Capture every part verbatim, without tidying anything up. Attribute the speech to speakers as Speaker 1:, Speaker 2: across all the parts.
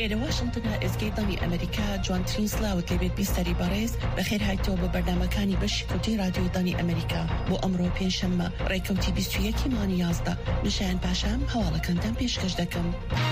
Speaker 1: ئێرە واشنگتنە ئێزگەی دڵی ئەمریکا جوانترین سلااوت لێبێت بیستەری بەڕێز بەخێر هاتەوە بە بەرنامەکانی بەشی کۆتەی رادیۆی دڵی ئەمریکا بۆ ئەمڕۆ پێنجشەممە ڕێکەوتی بیست و یەکی مانگی یازدە نشایان پاشام هەواڵەکانتان پێشکەش دەکەم.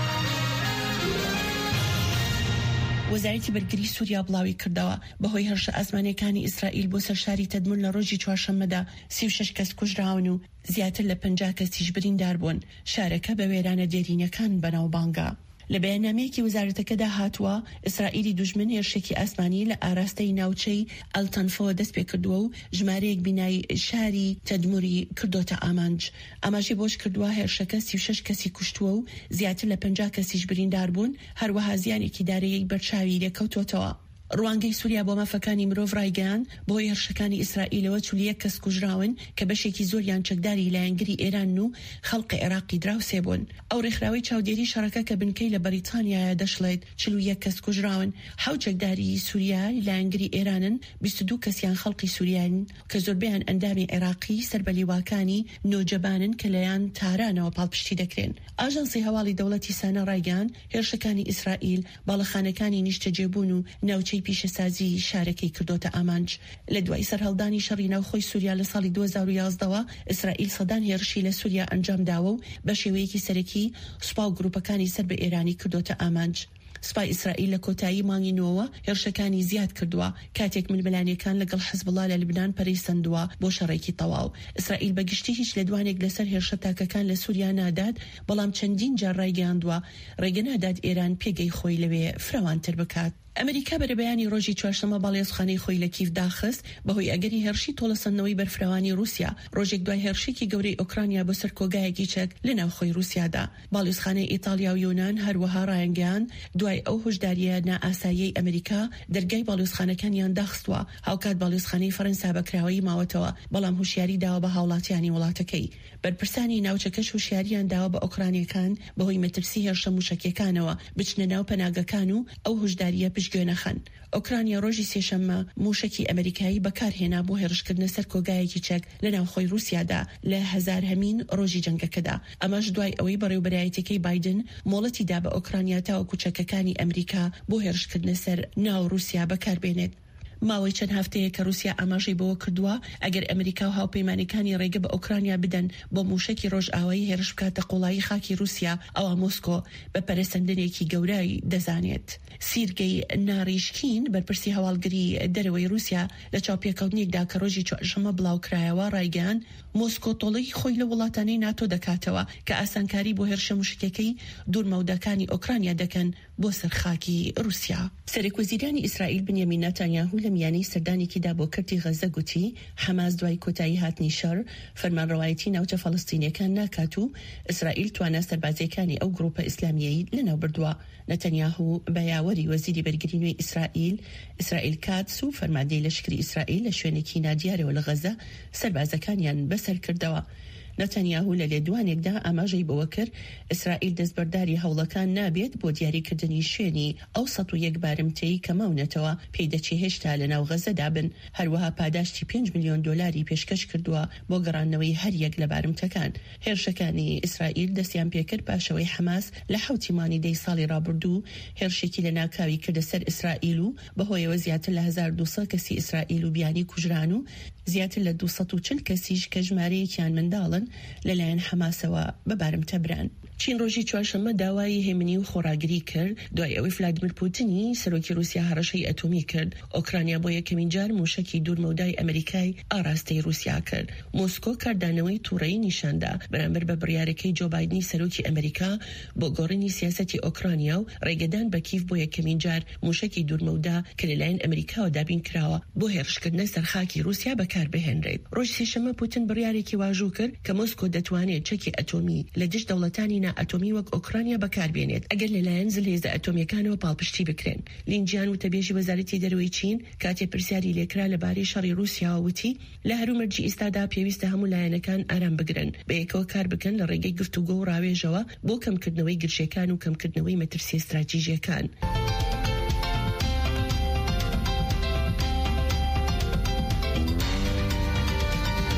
Speaker 1: وەزارەتی بەرگری سووریا بڵاوی کردەوە بەهۆی هەرشە ئاسمانیەکانی ئیسرائیل بۆ سەرشاری تەدمر لە ڕۆژی چوارشەممەدا سی و شەش کەس کوژراون و زیاتر لە پەنجا کەسیش بریندار بوون. شارەکە بە وێرانە دێرینەکان بەناوبانگە. لە بەیاننامەیەکی وەزارەتەکەدا هاتووە ئیسرائیلی دوژمن هێرشێکی ئاسمانی لە ئاراستەی ناوچەی ئەلتەنفۆ دەست پێ کردووە و ژمارەیەک بینایی شاری تەدموری کردۆتە ئامانج. ئاماژەی بۆش کردووە هێرشەکە سی و شەش کەسی کوشتووە و زیاتر لە پەنجا کەسیش بریندار بوون، هەروەها زیانێکی دارەیەک بەرچاوی لێکەوتوتەوە. ڕوانگەی سووریا بۆ مافەکانی مرۆڤ ڕایگەیاند بۆ هێرشەکانی ئیسرائیلەوە چوار کەس کوژراون کە بەشێکی زۆریان چەکداری لایەنگری ئێران و خەڵقی عێراقی دراوسێ بوون. ئەو ڕێکخراوەی چاودێری شەڕەکە کە بنکەی لە بەریتانیایە دەشڵێت چل و یەک کەس کوژراون. حەوت چەکداری سووریا لایەنگری ئێرانن، بیست و دوو کەسیان خەڵقی سووریان کە زۆربیان ئەندامی عێراقی سەربەلیواکانی نۆجەبانن کە لەیان تارانەوە پاڵپشتی دەکرێن. ئاژانسی هەواڵی دەوڵەتی سانە ڕایگەیاند هێرشەکانی ئیسرائیل باڵەخانەکانی نیشتەجێبوون و ناوچەی پیشەسازی شارەکەی کردۆتە ئامانج. لە دوای سەرهەڵدانی شەڕی ناوخۆی سووریا لە ساڵی دوو هەزار و یازدەوە ئیسرائیل سەدان هێرشی لە سووریا ئەنجام داوە و بە شێوەیەکی سەرەکی سوپا و گروپەکانی سەر بە ئێرانی کردۆتە ئامانج. سپای ئیسرائیل لە کۆتایی مانگی نۆوە هێرشەکانی زیاد کردووە کاتێک ململانیەکان لەگەڵ حزبڵا لە لبنان پەرەیسەندووە بۆ شەڕێکی تەواو. ئیسرائیل بەگشتی هیچ لە دوانێک لەسەر هێرشە تاکەکان لە سووریا نادات، بەڵام چەندین جار ڕایگەیاندووە ڕێگە نادات ئێران پێگەی خۆی لەوێ فراوانتر بکات. ئەمریکا بەرەبەیانی ڕۆژی چوارشەممە باڵێزخانەی خۆی لە کیف داخست بەهۆی ئەگەری هێرشی تۆڵەسەندنەوەی بەرفراوانی رووسیا ڕۆژێک دوای هێرشێکی گەورەی ئۆکرانیا بۆ سەر کۆگایەکی چەک لە ناوخۆی رووسیادا. باڵێزخانەی ئیتالیا و یۆنان هەروەها ڕایانگەیاند دوای ئەو هۆشداریە نائاساییەی ئەمریکا دەرگای باڵێزخانەکانیان داخستووە. هاوکات باڵێزخانەی فەرەنسا بەکراوەی ماوەتەوە، بەڵام هوشیاری داوە بە هاوڵاتیانی وڵاتەکەی. بەرپرسانی ناوچەکەش هوشیاریان داوە بە ئۆکرانیەکان بەهۆی مەترسی هێرشە موشکیەکانەوە بچنە ناو پەناگەکان و ئەو هۆشداریە پشتگوێ نەخەن. ئۆکرانیا ڕۆژی سێشەممە موشکی ئەمریکایی بەکارهێنا بۆ هێرشکردنە سەر کۆگایەکی چەک لە ناوخۆی رووسیادا لە هەزار هەمین ڕۆژی جەنگەکەدا. ئەمەش دوای ئەوەی بەڕێوەبەرایەتەکەی بایدن مۆڵەتیدا بە ئۆکرانیا تاوەکو چەکەکانی ئەمریکا بۆ هێرشکردنە سەر ناو رووسیا بەکاربێنێت. ماوەی چەند هەفتەیە کە رووسیا ئاماژەی بەوە کردووە ئەگەر ئەمریکا و هاوپەیمانەکانی ڕێگە بە ئۆکرانیا بدەن بۆ موشکی ڕۆژئاوایی هێرش بکاتە قوڵایی خاکی رووسیا، ئەوە مۆسکۆ بە پەرەسەندنێکی گەورەی دەزانێت. سیرگەی ناڕیشکین بەرپرسی هەواڵگری دەرەوەی رووسیا لە چاوپێکەوتنێکدا کە ڕۆژی چوارشەممە بڵاوکرایەوە ڕایگەیاند مۆسکۆ تۆڵەی خۆی لە وڵاتانەی ناتۆ دەکاتەوە کە ئاسانکاری بۆ هێرشە موشکەکەی دوورمەودەکانی ئۆکرانیا دەکەن بۆ سەرخاکی رووسیا. سەرۆکوەزیرانی ئیسرائیل بنیامین نەتانیاهو لە میانەی سەردانێکیدا بۆ کردی غەزە گوتی حەماس دوای کۆتایی هاتنی شەڕ فەرمانڕەوایەتی ناوچە فەڵەستینیەکان ناکات و ئیسرائیل توانە سەربازیەکانی ئەو گروپە ئیسلامیەی لەناو بردووە. نەتەنیاهو بەیاوەری وەزیری بەرگری نوێی ئیسرائیل ئیسرائیل کاتس و فەرماندەی لەشکری ئیسرائیل لە شوێنێکی نادیارەوە لە غەزە سەربازەکانیان بەسەر کردەوە. نەتەنیاهو لە لێدوانێکدا ئاماژەی بەوە کرد ئیسرائیل دەستبەرداری هەوڵەکان نابێت بۆ دیاریکردنی شوێنی ئەو سەد و یەک بارمتەی کە ماونەتەوە پێی دەچێ هێشتا لە ناو غەزەدا بن. هەروەها پاداشتی پێنج میلیۆن دۆلاری پێشکەش کردووە بۆ گەڕانەوەی هەر یەک لە بارمتەکان. هێرشەکانی ئیسرائیل دەستیان پێکرد پاشەوەی حەماس لە حوتی مانی دەی ساڵی ڕابردوو هێرشێکی لە ناکاوی کردە سەر ئیسرائیل و بەهۆیەوە زیاتر لە هەزار و دووسەد کەسی ئیسرائیل و بیانی کوژران و زیاتر لە دووسەد و چل کەسیش کە ژمارەیەکیان منداڵن لەلایەن حەماسەوە بە بارمتە بران. چین ڕۆژی چوارشەممە داوای هێمنی و خۆراگری کرد دوای ئەوەی ڤلادیمیر پوتینی سەرۆکی رووسیا هەڕەشەی ئەتۆمی کرد. ئۆکرانیا بۆ یەکەمین جار موشکی دوورمەودای ئەمریکای ئاراستەی رووسیا کرد. مۆسکۆ کاردانەوەی تووڕەیی نیشاندا بەرامبەر بە بڕیارەکەی جۆ بایدنی سەرۆکی ئەمریکا بۆ گۆڕینی سیاسەتی ئۆکرانیا و ڕێگەدان بە کیف بۆ یەکەمین جار موشکی دوورمەودا کە لەلایەن ئەمریکاوە دابین کراوە بۆ هێرشکردنە سەرخاکی رووسیا بەکاربهێنرێت. ڕۆژ سێشەممە پوتین بڕیارێکی واژوو کرد کە مۆسکۆ دەتوانێت چەکی ئەتۆمی لە دژ دەوڵەتانی نائەتۆمی وەک ئۆکرانیا بەکاربێنێت ئەگەر لەلایەن زلێزە ئەتۆمیەکانەوە پاڵپشتی بکرێن. لینجیان و تەبێژی وەزارەتی دەرەوەی چین کاتێ پرسیاری لێکرا لەبارەی شەڕی رووسیا وتی لە هەرومەرجی ئێستادا پێویستە هەموو لایەنەکان ئارام بگرن، بەیەکەوە کار بکەن لە ڕێگەی گفتوگۆ و ڕاوێژەوە بۆ کەمکردنەوەی گرژەکان و کەمکردنەوەی مەترسی استراتیژیەکان.